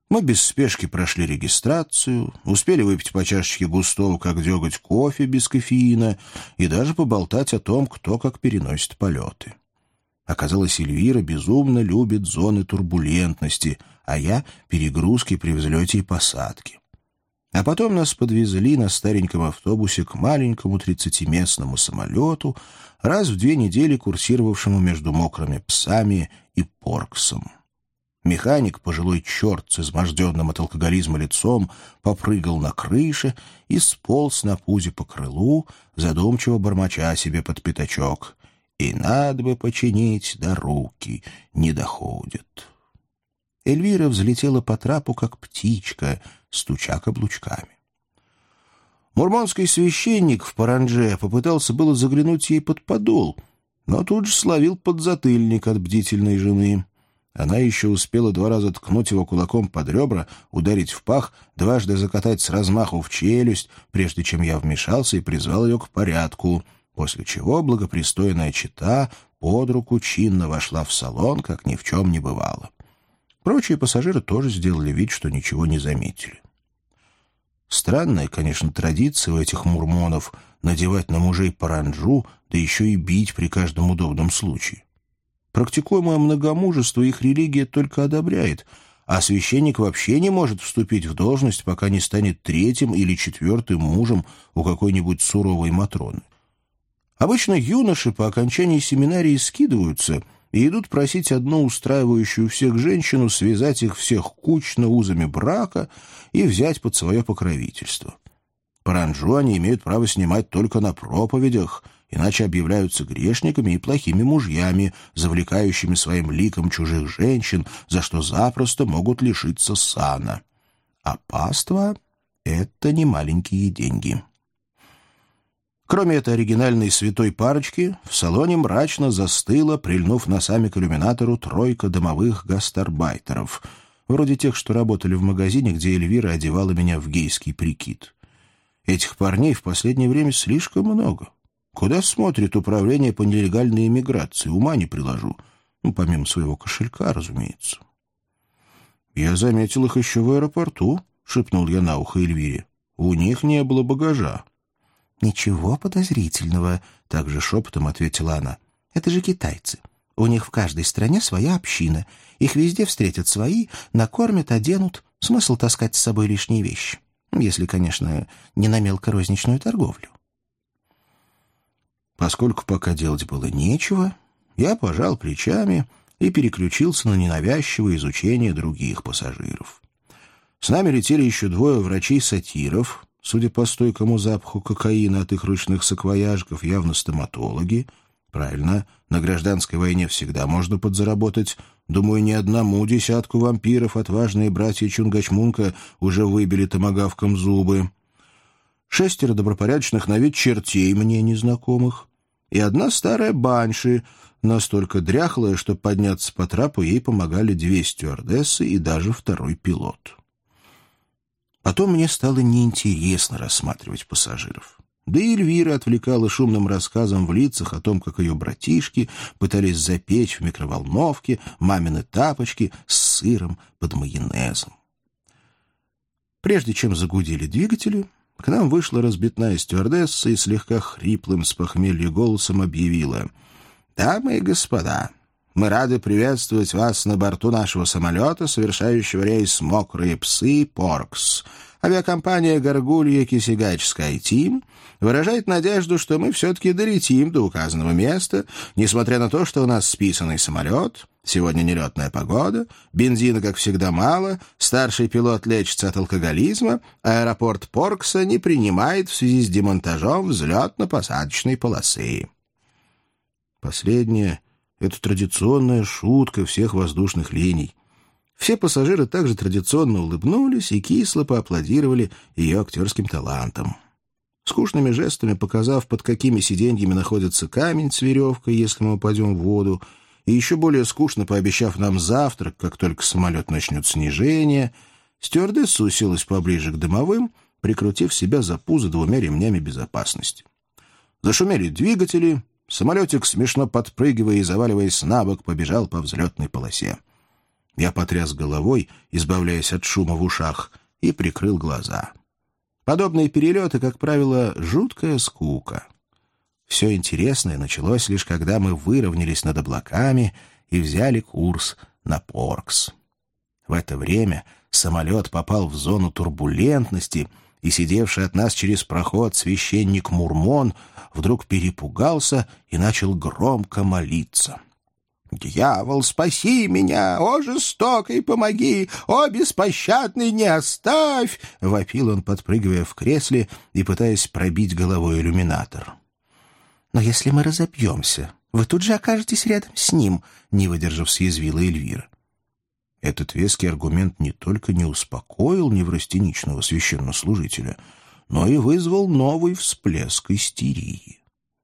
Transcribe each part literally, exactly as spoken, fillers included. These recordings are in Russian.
Мы без спешки прошли регистрацию, успели выпить по чашечке густого, как деготь, кофе без кофеина и даже поболтать о том, кто как переносит полеты. Оказалось, Эльвира безумно любит зоны турбулентности, а я — перегрузки при взлете и посадке. А потом нас подвезли на стареньком автобусе к маленькому тридцатиместному самолету, раз в две недели курсировавшему между Мокрыми Псами и Порксом. Механик, пожилой черт с изможденным от алкоголизма лицом, попрыгал на крыше и сполз на пузе по крылу, задумчиво бормоча себе под пятачок. «И надо бы починить, да руки не доходят». Эльвира взлетела по трапу, как птичка, стуча каблучками. Мурманский священник в парандже попытался было заглянуть ей под подол, но тут же словил подзатыльник от бдительной жены. Она еще успела два раза ткнуть его кулаком под ребра, ударить в пах, дважды закатать с размаху в челюсть, прежде чем я вмешался и призвал ее к порядку, после чего благопристойная чета под руку чинно вошла в салон, как ни в чем не бывало. Прочие пассажиры тоже сделали вид, что ничего не заметили. Странная, конечно, традиция у этих мурмонов надевать на мужей паранджу, да еще и бить при каждом удобном случае. Практикуемое многомужество их религия только одобряет, а священник вообще не может вступить в должность, пока не станет третьим или четвертым мужем у какой-нибудь суровой матроны. Обычно юноши по окончании семинарии скидываются и идут просить одну устраивающую всех женщину связать их всех кучно узами брака и взять под свое покровительство. Паранджу они имеют право снимать только на проповедях, иначе объявляются грешниками и плохими мужьями, завлекающими своим ликом чужих женщин, за что запросто могут лишиться сана. А паства — это не маленькие деньги. Кроме этой оригинальной святой парочки, в салоне мрачно застыла, прильнув носами к иллюминатору, тройка домовых гастарбайтеров, вроде тех, что работали в магазине, где Эльвира одевала меня в гейский прикид. Этих парней в последнее время слишком много. Куда смотрит управление по нелегальной иммиграции? Ума не приложу. Ну, помимо своего кошелька, разумеется. «Я заметил их еще в аэропорту», — шепнул я на ухо Эльвире. «У них не было багажа». «Ничего подозрительного», — также шепотом ответила она. «Это же китайцы. У них в каждой стране своя община. Их везде встретят свои, накормят, оденут. Смысл таскать с собой лишние вещи. Если, конечно, не на мелкорозничную торговлю». Поскольку пока делать было нечего, я пожал плечами и переключился на ненавязчивое изучение других пассажиров. С нами летели еще двое врачей-сатиров, судя по стойкому запаху кокаина от их ручных саквояжков, явно стоматологи. Правильно, на гражданской войне всегда можно подзаработать. Думаю, ни одному десятку вампиров отважные братья Чунгачмунка уже выбили томагавком зубы. Шестеро добропорядочных на вид чертей мне незнакомых, и одна старая банши, настолько дряхлая, что подняться по трапу ей помогали две стюардессы и даже второй пилот. Потом мне стало неинтересно рассматривать пассажиров. Да и Эльвира отвлекала шумным рассказом в лицах о том, как ее братишки пытались запечь в микроволновке мамины тапочки с сыром под майонезом. Прежде чем загудели двигатели, к нам вышла разбитная стюардесса и слегка хриплым с похмелья голосом объявила: «Дамы и господа, мы рады приветствовать вас на борту нашего самолета, совершающего рейс «Мокрые псы» Поркс. Авиакомпания «Горгулья Кисигач Скайтим» выражает надежду, что мы все-таки долетим до указанного места, несмотря на то, что у нас списанный самолет, сегодня нелетная погода, бензина, как всегда, мало, старший пилот лечится от алкоголизма, аэропорт Поркса не принимает в связи с демонтажом взлетно-посадочной полосы». Последнее — это традиционная шутка всех воздушных линий. Все пассажиры также традиционно улыбнулись и кисло поаплодировали ее актерским талантам. Скучными жестами показав, под какими сиденьями находится камень с веревкой, если мы упадем в воду, и еще более скучно пообещав нам завтрак, как только самолет начнет снижение, стюардесса уселась поближе к дымовым, прикрутив себя за пузо двумя ремнями безопасности. Зашумели двигатели, самолетик, смешно подпрыгивая и заваливаясь на бок, побежал по взлетной полосе. Я потряс головой, избавляясь от шума в ушах, и прикрыл глаза. Подобные перелеты, как правило, жуткая скука. Все интересное началось лишь когда мы выровнялись над облаками и взяли курс на Поркс. В это время самолет попал в зону турбулентности, и сидевший от нас через проход священник-мурмон вдруг перепугался и начал громко молиться. «Дьявол, спаси меня! О, жестокий, помоги! О, беспощадный, не оставь!» — вопил он, подпрыгивая в кресле и пытаясь пробить головой иллюминатор. «Но если мы разобьемся, вы тут же окажетесь рядом с ним», — не выдержав, съязвила Эльвира. Этот веский аргумент не только не успокоил неврастеничного священнослужителя, но и вызвал новый всплеск истерии.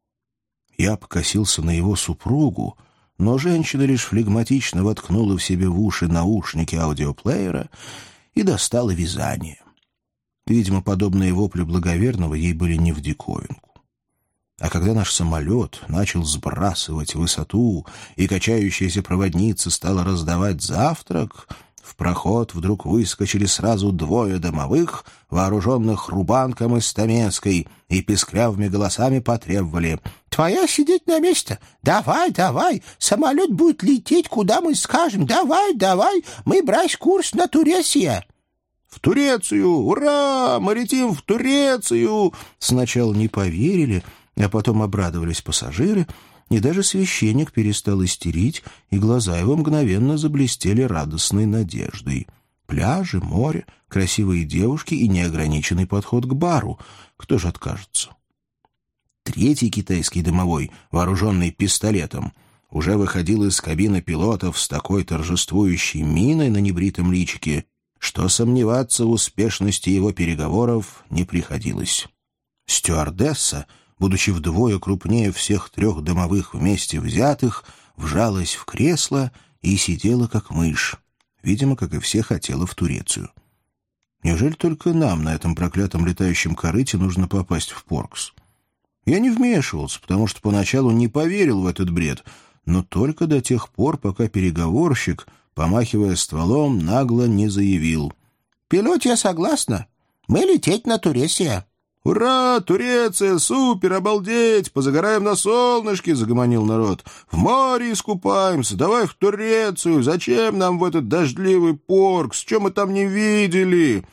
Я покосился на его супругу, но женщина лишь флегматично воткнула в себе в уши наушники аудиоплеера и достала вязание. Видимо, подобные вопли благоверного ей были не в диковинку. А когда наш самолет начал сбрасывать высоту, и качающаяся проводница стала раздавать завтрак, в проход вдруг выскочили сразу двое домовых, вооруженных рубанком и стамеской, и песклявыми голосами потребовали: «Твоя сидеть на месте! Давай, давай! Самолет будет лететь, куда мы скажем! Давай, давай! Мы брать курс на Турецию!» «В Турецию! Ура! Мы летим в Турецию!» Сначала не поверили, а потом обрадовались пассажиры, и даже священник перестал истерить, и глаза его мгновенно заблестели радостной надеждой. Пляжи, море, красивые девушки и неограниченный подход к бару. Кто же откажется? Третий китайский домовой, вооруженный пистолетом, уже выходил из кабины пилотов с такой торжествующей миной на небритом личике, что сомневаться в успешности его переговоров не приходилось. Стюардесса, будучи вдвое крупнее всех трех домовых вместе взятых, вжалась в кресло и сидела как мышь. Видимо, как и все, хотела в Турецию. Неужели только нам на этом проклятом летающем корыте нужно попасть в Поркс? Я не вмешивался, потому что поначалу не поверил в этот бред, но только до тех пор, пока переговорщик, помахивая стволом, нагло не заявил: «Пилот, я согласна. Мы лететь на Турецию». «Ура! Туреция! Супер! Обалдеть! Позагораем на солнышке!» — загомонил народ. «В море искупаемся! Давай в Турецию! Зачем нам в этот дождливый Поркс? Что мы там не видели?»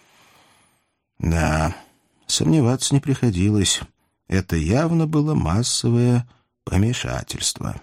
Да, сомневаться не приходилось. Это явно было массовое помешательство.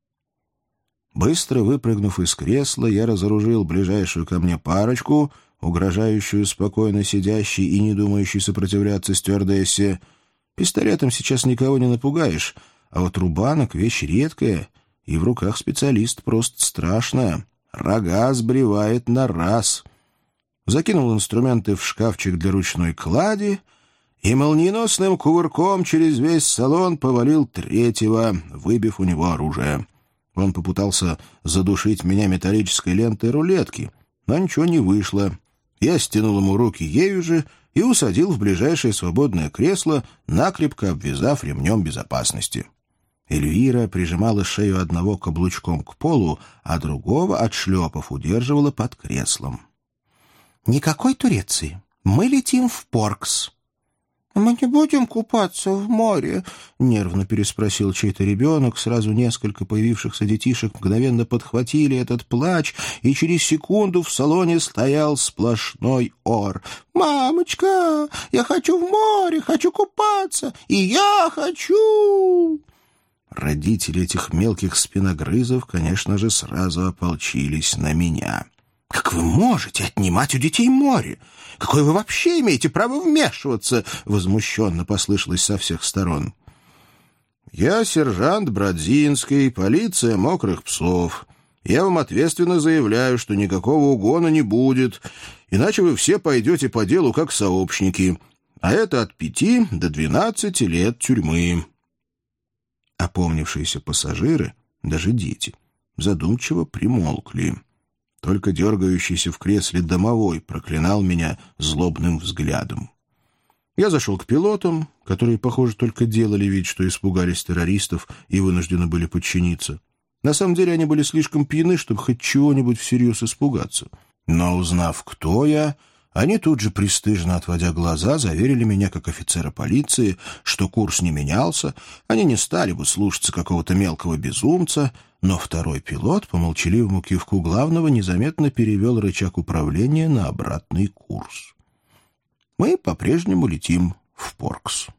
Быстро выпрыгнув из кресла, я разоружил ближайшую ко мне парочку, угрожающую спокойно сидящей и не думающей сопротивляться стюардессе. Пистолетом сейчас никого не напугаешь, а вот рубанок — вещь редкая, и в руках специалист просто страшная. Рога сбривает на раз. Закинул инструменты в шкафчик для ручной клади и молниеносным кувырком через весь салон повалил третьего, выбив у него оружие. Он попытался задушить меня металлической лентой рулетки, но ничего не вышло. Я стянул ему руки ею же и усадил в ближайшее свободное кресло, накрепко обвязав ремнем безопасности. Эльвира прижимала шею одного каблучком к полу, а другого, отшлепав, удерживала под креслом. «Никакой Турции. Мы летим в Поркс». «Мы не будем купаться в море?» — нервно переспросил чей-то ребенок. Сразу несколько появившихся детишек мгновенно подхватили этот плач, и через секунду в салоне стоял сплошной ор. «Мамочка, я хочу в море, хочу купаться, и я хочу!» Родители этих мелких спиногрызов, конечно же, сразу ополчились на меня. «Как вы можете отнимать у детей море? Какое вы вообще имеете право вмешиваться?» — возмущенно послышалось со всех сторон. «Я сержант Бродзинский, полиция мокрых псов. Я вам ответственно заявляю, что никакого угона не будет, иначе вы все пойдете по делу как сообщники, а это от пяти до двенадцати лет тюрьмы». Опомнившиеся пассажиры, даже дети, задумчиво примолкли. Только дергающийся в кресле домовой проклинал меня злобным взглядом. Я зашел к пилотам, которые, похоже, только делали вид, что испугались террористов и вынуждены были подчиниться. На самом деле они были слишком пьяны, чтобы хоть чего-нибудь всерьез испугаться. Но, узнав, кто я, они тут же, престижно отводя глаза, заверили меня, как офицера полиции, что курс не менялся, они не стали бы слушаться какого-то мелкого безумца, но второй пилот, по молчаливому кивку главного, незаметно перевел рычаг управления на обратный курс. Мы по-прежнему летим в Поркс.